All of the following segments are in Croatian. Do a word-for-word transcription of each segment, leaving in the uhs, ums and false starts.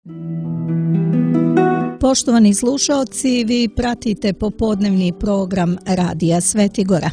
Poštovani slušaoci, vi pratite popodnevni program Radija Svetigora.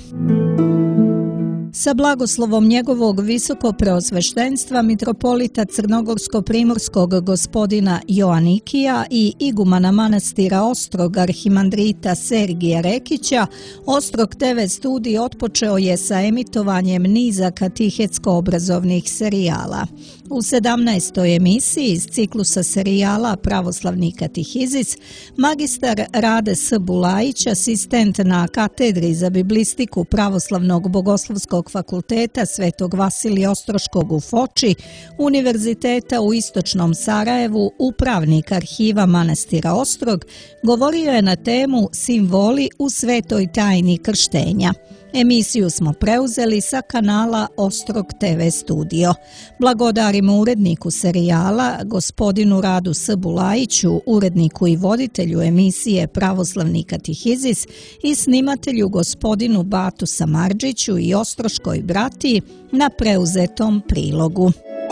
Sa blagoslovom njegovog visokopreosveštenstva mitropolita crnogorsko-primorskog gospodina Joanikija i igumana manastira Ostrog arhimandrita Sergija Rekića, Ostrog te ve studij otpočeo je sa emitovanjem niza katehetsko-obrazovnih serijala. U sedamnaestoj emisiji iz ciklusa serijala Pravoslavni katehizis, magistar Rade S. Bulajić, asistent na katedri za biblistiku Pravoslavnog bogoslovskog fakulteta Svetog Vasilija Ostroškog u Foči, Univerziteta u Istočnom Sarajevu, upravnik arhiva manastira Ostrog, govorio je na temu Simboli u svetoj tajni krštenja. Emisiju smo preuzeli sa kanala Ostrog te ve studio. Blagodarimo uredniku serijala, gospodinu Radu S. Bulajiću, uredniku i voditelju emisije Pravoslavni katehizis i snimatelju gospodinu Batu Samardžiću i Ostroškoj bratiji na preuzetom prilogu.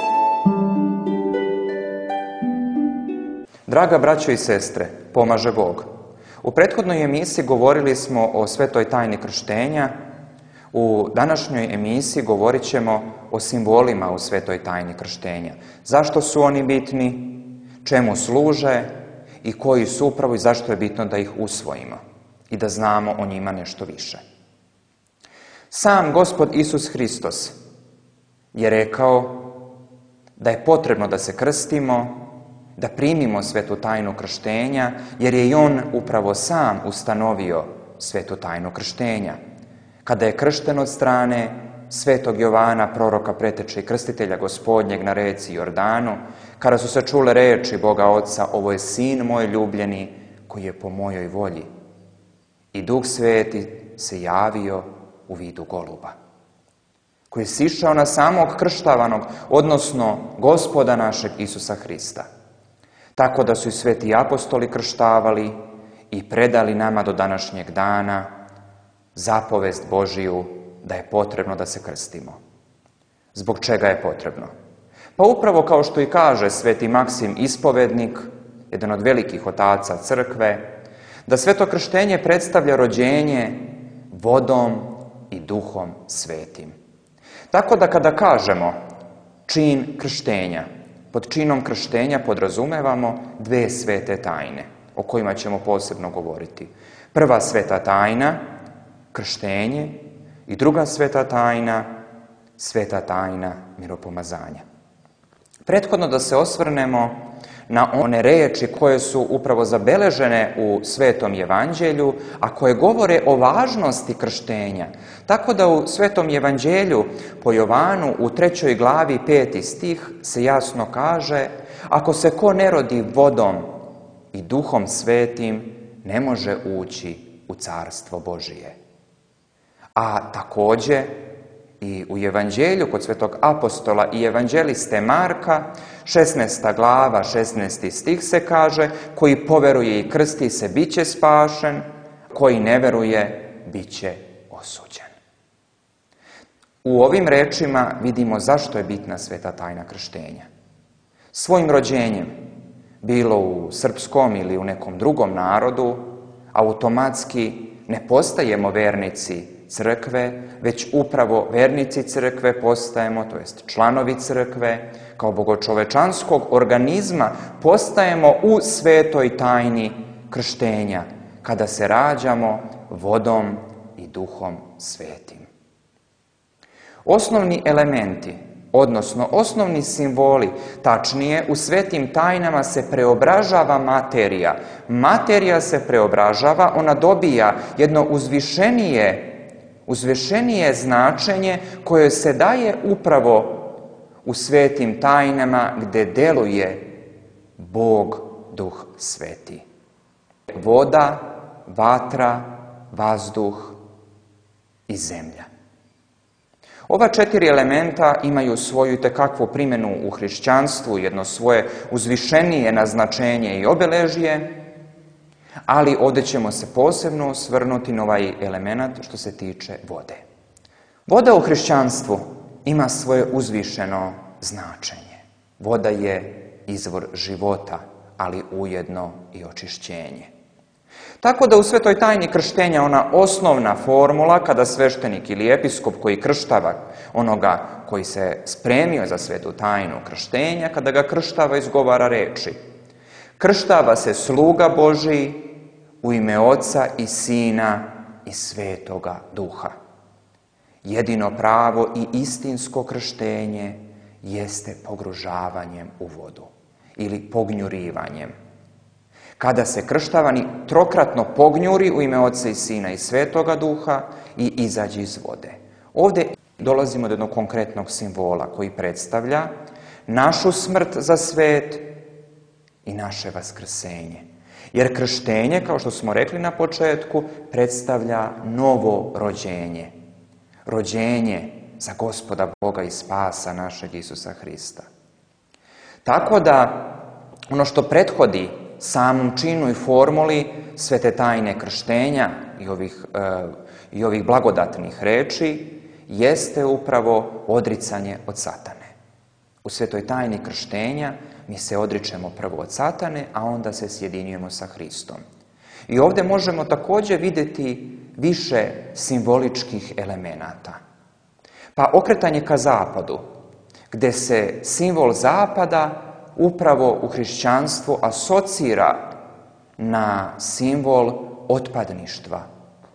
Draga braćo i sestre, pomaže Bog. U prethodnoj emisiji govorili smo o svetoj tajni krštenja. U današnjoj emisiji govorit ćemo o simbolima u svetoj tajni krštenja. Zašto su oni bitni, čemu služe i koji su upravo i zašto je bitno da ih usvojimo i da znamo o njima nešto više. Sam Gospod Isus Hristos je rekao da je potrebno da se krstimo, da primimo svetu tajnu krštenja, jer je i on upravo sam ustanovio svetu tajnu krštenja. Kada je kršten od strane svetog Jovana, proroka, preteče i krstitelja Gospodnjeg na reci Jordanu, kada su se čule reči Boga Oca, ovo je sin moj ljubljeni koji je po mojoj volji. I Duh Sveti se javio u vidu goluba, koji je sišao na samog krštavanog, odnosno Gospoda našeg Isusa Hrista. Tako da su i sveti apostoli krštavali i predali nama do današnjeg dana zapovest Božiju da je potrebno da se krstimo. Zbog čega je potrebno? Pa upravo kao što i kaže sveti Maksim Ispovednik, jedan od velikih otaca crkve, da sveto krštenje predstavlja rođenje vodom i Duhom Svetim. Tako da kada kažemo čin krštenja, pod činom krštenja podrazumevamo dve svete tajne, o kojima ćemo posebno govoriti. Prva sveta tajna, krštenje, i druga sveta tajna, sveta tajna miropomazanja. Prethodno da se osvrnemo na one riječi koje su upravo zabeležene u Svetom Evanđelju, a koje govore o važnosti krštenja. Tako da u Svetom Evanđelju po Jovanu u trećoj glavi peti stih se jasno kaže: ako se ko ne rodi vodom i Duhom Svetim, ne može ući u Carstvo Božije. A također i u Evanđelju kod svetog apostola i evanđeliste Marka, šesnaesta glava, šesnaesti stih se kaže: koji poveruje i krsti se, bit će spašen, koji ne veruje, bit će osuđen. U ovim rečima vidimo zašto je bitna sveta tajna krštenja. Svojim rođenjem, bilo u srpskom ili u nekom drugom narodu, automatski ne postajemo vernici crkve, već upravo vernici crkve postajemo, to jest članovi crkve, kao bogočovečanskog organizma postajemo u svetoj tajni krštenja, kada se rađamo vodom i Duhom Svetim. Osnovni elementi, odnosno osnovni simboli, tačnije u svetim tajnama se preobražava materija. Materija se preobražava, ona dobija jedno uzvišenije uzvišenije značenje koje se daje upravo u svetim tajnama gdje deluje Bog Duh Sveti. Voda, vatra, vazduh i zemlja. Ova četiri elementa imaju svoju itekakvu primjenu u hrišćanstvu, jedno svoje uzvišenije naznačenje i obeležje, ali ovdje ćemo se posebno osvrnuti na ovaj element što se tiče vode. Voda u hrišćanstvu ima svoje uzvišeno značenje. Voda je izvor života, ali ujedno i očišćenje. Tako da u svetoj tajni krštenja ona osnovna formula kada sveštenik ili episkop koji krštava onoga koji se spremio za svetu tajnu krštenja, kada ga krštava izgovara reči: krštava se sluga Božiji u ime Oca i Sina i Svetoga Duha. Jedino pravo i istinsko krštenje jeste pogružavanjem u vodu ili pognjurivanjem. Kada se krštavani trokratno pognjuri u ime Oca i Sina i Svetoga Duha i izađe iz vode. Ovdje dolazimo do jednog konkretnog simbola koji predstavlja našu smrt za svet i naše vaskrsenje. Jer krštenje, kao što smo rekli na početku, predstavlja novo rođenje. Rođenje za Gospoda Boga i spasa našeg Isusa Hrista. Tako da ono što prethodi samom činu i formuli svete tajne krštenja i ovih, e, i ovih blagodatnih reči jeste upravo odricanje od satane. U svetoj tajni krštenja mi se odričemo prvo od satane, a onda se sjedinjujemo sa Hristom. I ovdje možemo također vidjeti više simboličkih elemenata. Pa okretanje ka zapadu, gdje se simbol zapada upravo u hrišćanstvu asocira na simbol otpadništva, e,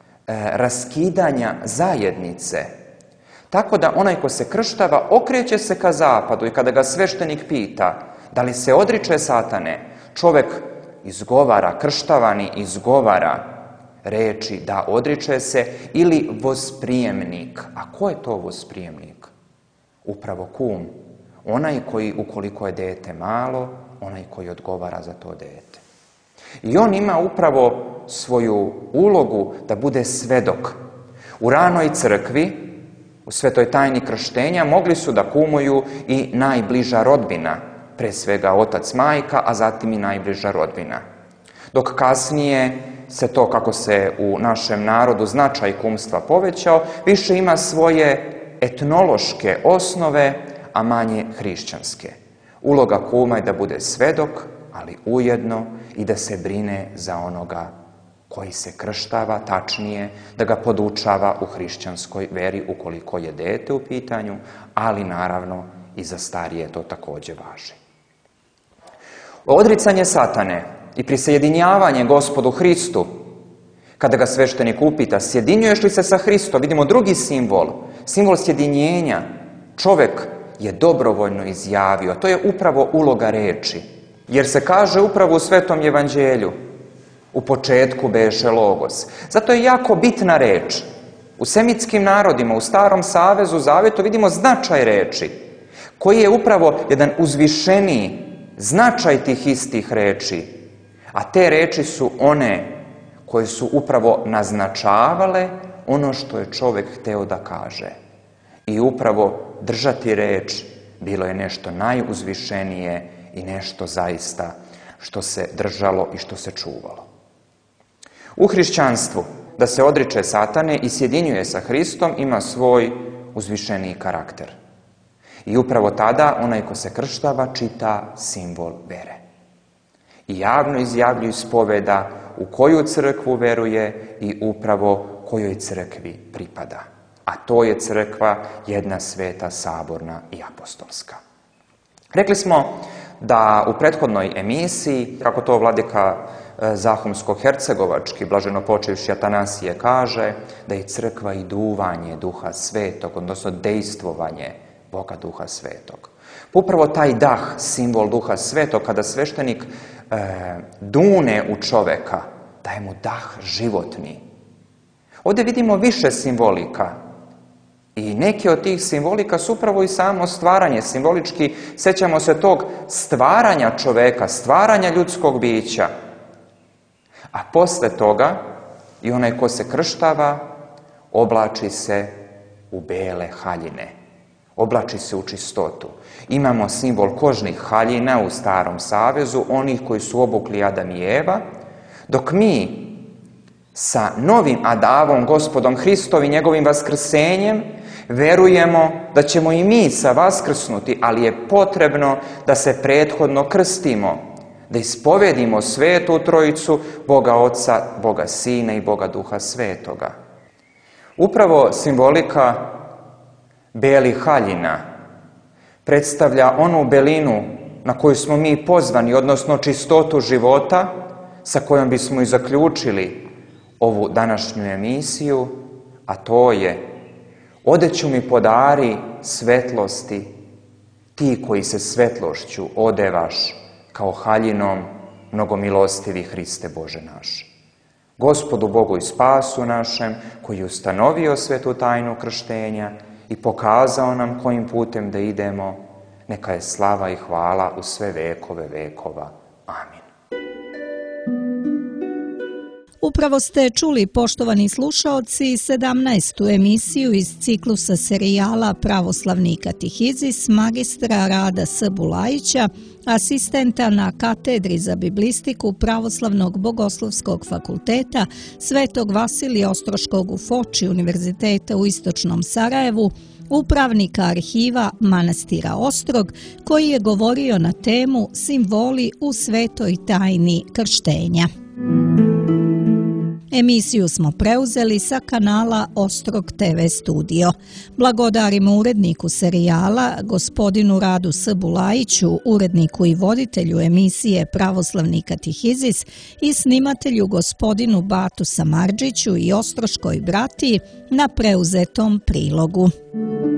raskidanja zajednice. Tako da onaj ko se krštava okreće se ka zapadu i kada ga sveštenik pita da li se odriče satane, čovjek izgovara, krštavani izgovara reči da odriče se ili vosprijemnik. A ko je to vosprijemnik? Upravo kum. Onaj koji, ukoliko je dete malo, onaj koji odgovara za to dete. I on ima upravo svoju ulogu da bude svedok. U ranoj crkvi, u svetoj tajni krštenja, mogli su da kumuju i najbliža rodbina, pre svega otac, majka, a zatim i najbliža rodbina. Dok kasnije se to, kako se u našem narodu značaj kumstva povećao, više ima svoje etnološke osnove, a manje hrišćanske. Uloga kuma je da bude svedok, ali ujedno i da se brine za onoga koji se krštava, tačnije da ga podučava u hrišćanskoj veri ukoliko je dete u pitanju, ali naravno i za starije to također važi. Odricanje satane i prisjedinjavanje Gospodu Hristu, kada ga sveštenik upita sjedinjuješ li se sa Hristom, vidimo drugi simbol, simbol sjedinjenja. Čovjek je dobrovoljno izjavio, to je upravo uloga reči, jer se kaže upravo u Svetom evanđelju: u početku beše logos. Zato je jako bitna reč. U semitskim narodima, u Starom savezu, Zavetu vidimo značaj reči, koji je upravo jedan uzvišeniji značaj tih istih reči. A te reči su one koje su upravo naznačavale ono što je čovjek hteo da kaže. I upravo držati reč bilo je nešto najuzvišenije i nešto zaista što se držalo i što se čuvalo. U hrišćanstvu da se odriče satane i sjedinjuje sa Hristom ima svoj uzvišeniji karakter. I upravo tada onaj ko se krštava čita simbol vere. I javno izjavljuje ispoveda u koju crkvu veruje i upravo kojoj crkvi pripada. A to je crkva jedna sveta, saborna i apostolska. Rekli smo da u prethodnoj emisiji, kako to vladika Zahumsko-hercegovački, blaženopočivši Atanasije kaže, da je crkva i duvanje Duha Svetog, odnosno dejstvovanje Boga Duha Svetog. Upravo taj dah, simbol Duha Svetog, kada sveštenik e, dune u čoveka, daje mu dah životni. Ovdje vidimo više simbolika. I neke od tih simbolika su upravo i samo stvaranje. Simbolički sjećamo se tog stvaranja čoveka, stvaranja ljudskog bića. A posle toga i onaj ko se krštava oblači se u bele haljine. Oblači se u čistotu. Imamo simbol kožnih haljina u Starom savezu, onih koji su obukli Adam i Eva, dok mi sa novim Adavom, Gospodom Hristom i njegovim vaskrsenjem Verujemo da ćemo i mi sa vaskrsnuti, ali je potrebno da se prethodno krstimo, da ispovedimo Svetu Trojicu, Boga Oca, Boga Sina i Boga Duha Svetoga. Upravo simbolika belih haljina predstavlja onu belinu na koju smo mi pozvani, odnosno čistotu života sa kojom bismo i zaključili ovu današnju emisiju, a to je: odeću mi podari svetlosti, ti koji se svetlošću odevaš kao haljinom, mnogomilostivi Hriste Bože naš. Gospodu Bogu i spasu našem, koji je ustanovio svetu tajnu krštenja i pokazao nam kojim putem da idemo, neka je slava i hvala u sve vekove vekova. Amin. Upravo ste čuli, poštovani slušaoci, sedamnaestu emisiju iz ciklusa serijala Pravoslavni katehizis magistra Rada S. Bulajića, asistenta na katedri za biblistiku Pravoslavnog bogoslovskog fakulteta Svetog Vasilija Ostroškog u Foči Univerziteta u Istočnom Sarajevu, upravnika arhiva manastira Ostrog, koji je govorio na temu Simboli u svetoj tajni krštenja. Emisiju smo preuzeli sa kanala Ostrog te ve studio. Blagodarimo uredniku serijala, gospodinu Radu S. Bulajiću, uredniku i voditelju emisije Pravoslavni katehizis i snimatelju gospodinu Batu Samardžiću i Ostroškoj bratiji na preuzetom prilogu.